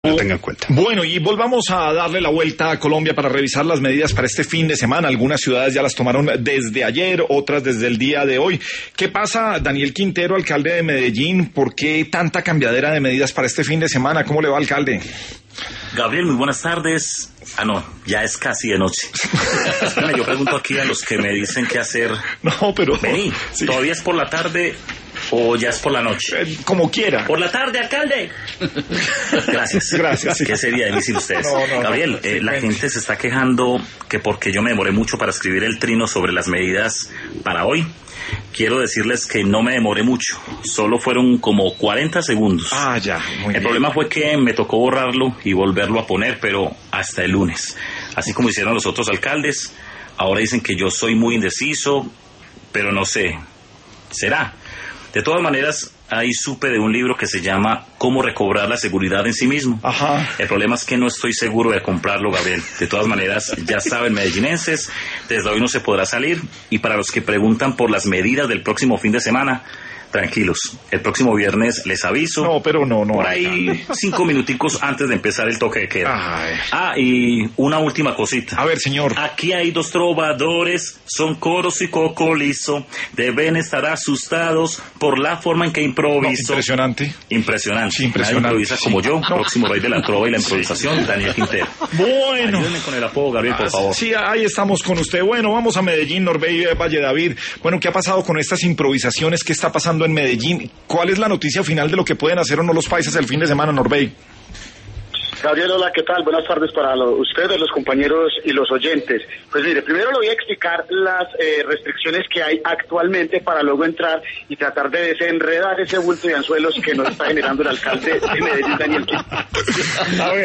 lo tenga en cuenta. Bueno, y volvamos a darle la vuelta a Colombia para revisar las medidas para este fin de semana. Algunas ciudades ya las tomaron desde ayer, otras desde el día de hoy. ¿Qué pasa, Daniel Quintero, alcalde de Medellín? ¿Por qué tanta cambiadera de medidas para este fin de semana? ¿Cómo le va, alcalde? Gabriel, muy buenas tardes. No, ya es casi de noche. Espérame, yo pregunto aquí a los que me dicen qué hacer. No, pero... Vení, sí. ¿Todavía es por la tarde o ya es por la noche? Como quiera. Por la tarde, alcalde. Gracias. Gracias. ¿Qué sería de mí sin ustedes? Gabriel, la gente se está quejando que porque yo me demoré mucho para escribir el trino sobre las medidas para hoy. Quiero decirles que no me demoré mucho, solo fueron como 40 segundos. Ya, muy bien. El problema fue que me tocó borrarlo y volverlo a poner, pero hasta el lunes. Así como hicieron los otros alcaldes, ahora dicen que yo soy muy indeciso, pero no sé, ¿será? De todas maneras, ahí supe de un libro que se llama Cómo recobrar la seguridad en sí mismo. Ajá. El problema es que no estoy seguro de comprarlo, Gabriel. De todas maneras, ya saben, medellinenses, desde hoy no se podrá salir. Y para los que preguntan por las medidas del próximo fin de semana, tranquilos, el próximo viernes les aviso. No, pero no. Por ahí 5 minuticos antes de empezar el toque de queda. Y una última cosita. A ver, señor. Aquí hay 2 trovadores, son Coros y Cocolizo. Deben estar asustados por la forma en que improviso. Impresionante. Impresionante. Sí, impresionante. Nadie improvisa como yo, próximo rey de la trova y la improvisación, Daniel Quintero. Bueno. Ayúdenme con el apodo, Gabriel, por favor. Sí, ahí estamos con usted. Bueno, vamos a Medellín, Norbey Valle David. Bueno, ¿qué ha pasado con estas improvisaciones? ¿Qué está pasando en Medellín? ¿Cuál es la noticia final de lo que pueden hacer o no los paisas el fin de semana, Norbey? Gabriel, hola, ¿qué tal? Buenas tardes para ustedes, los compañeros y los oyentes. Pues mire, primero le voy a explicar las restricciones que hay actualmente para luego entrar y tratar de desenredar ese bulto de anzuelos que nos está generando el alcalde de Medellín, Daniel Quintero. A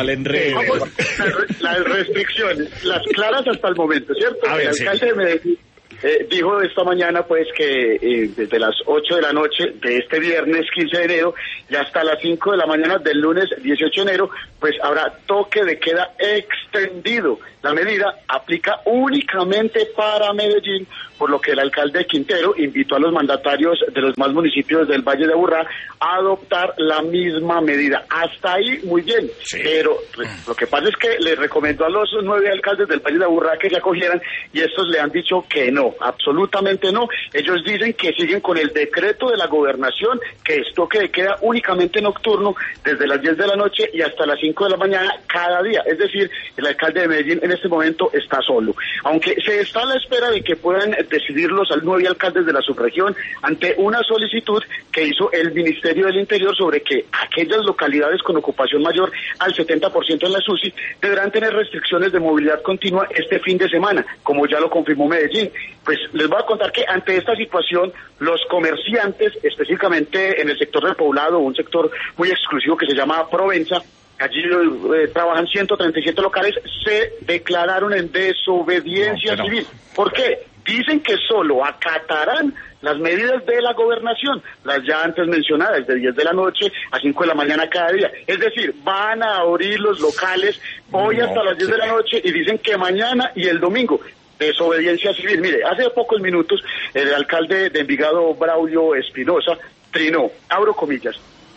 ver, las restricciones, las claras hasta el momento, ¿cierto? A ver, el alcalde de Medellín dijo esta mañana pues que desde las 8 de la noche de este viernes 15 de enero y hasta las 5 de la mañana del lunes 18 de enero pues habrá toque de queda extendido. La medida aplica únicamente para Medellín, por lo que el alcalde Quintero invitó a los mandatarios de los demás municipios del Valle de Aburrá a adoptar la misma medida. Hasta ahí muy bien, sí. Pero lo que pasa es que le recomendó a los 9 alcaldes del Valle de Aburrá que se acogieran y estos le han dicho que no, absolutamente no. Ellos dicen que siguen con el decreto de la gobernación, que es toque de queda únicamente nocturno desde las 10 de la noche y hasta las 5 de la mañana cada día. Es decir, el alcalde de Medellín en este momento está solo. Aunque se está a la espera de que puedan decidir los 9 alcaldes de la subregión ante una solicitud que hizo el Ministerio del Interior sobre que aquellas localidades con ocupación mayor al 70% en la SUSI deberán tener restricciones de movilidad continua este fin de semana, como ya lo confirmó Medellín. Pues les voy a contar que ante esta situación, los comerciantes, específicamente en el sector del Poblado, un sector muy exclusivo que se llama Provenza, allí trabajan 137 locales, se declararon en desobediencia civil. ¿Por qué? Dicen que solo acatarán las medidas de la gobernación, las ya antes mencionadas, de 10 de la noche a 5 de la mañana cada día. Es decir, van a abrir los locales hoy hasta las 10 de la noche y dicen que mañana y el domingo. Desobediencia civil. Mire, hace pocos minutos el alcalde de Envigado, Braulio Espinosa, trinó, abro comillas,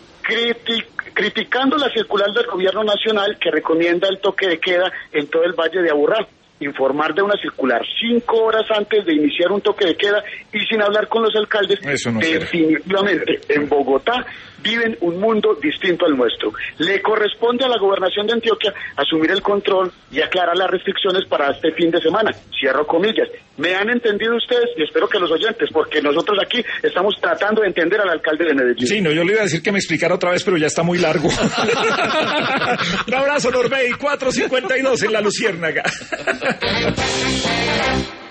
criticando la circular del gobierno nacional que recomienda el toque de queda en todo el Valle de Aburrá. Informar de una circular 5 horas antes de iniciar un toque de queda y sin hablar con los alcaldes. Eso no definitivamente en Bogotá viven un mundo distinto al nuestro. Le corresponde a la gobernación de Antioquia asumir el control y aclarar las restricciones para este fin de semana. Cierro comillas. ¿Me han entendido ustedes? Y espero que los oyentes, porque nosotros aquí estamos tratando de entender al alcalde de Medellín. Sí, no, yo le iba a decir que me explicara otra vez, pero ya está muy largo. Un abrazo, Norbey, 4:52 en La Luciérnaga.